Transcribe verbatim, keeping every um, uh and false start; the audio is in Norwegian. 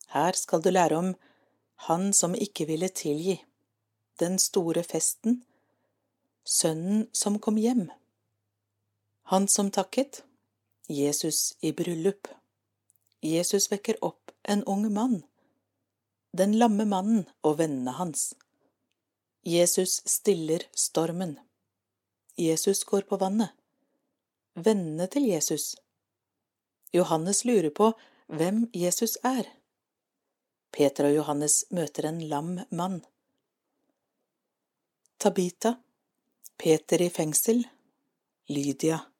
Her skal du lære om han som ikke ville tilgi, den store festen, sønnen som kom hjem. Han som takket, Jesus i bryllup. Jesus vekker opp en ung mann, den lamme mannen og vennene hans. Jesus stiller stormen. Jesus går på vannet. Vennene til Jesus. Johannes lurer på hvem Jesus er. Peter og Johannes møter en lam mann. Tabita, Peter i fengsel, Lydia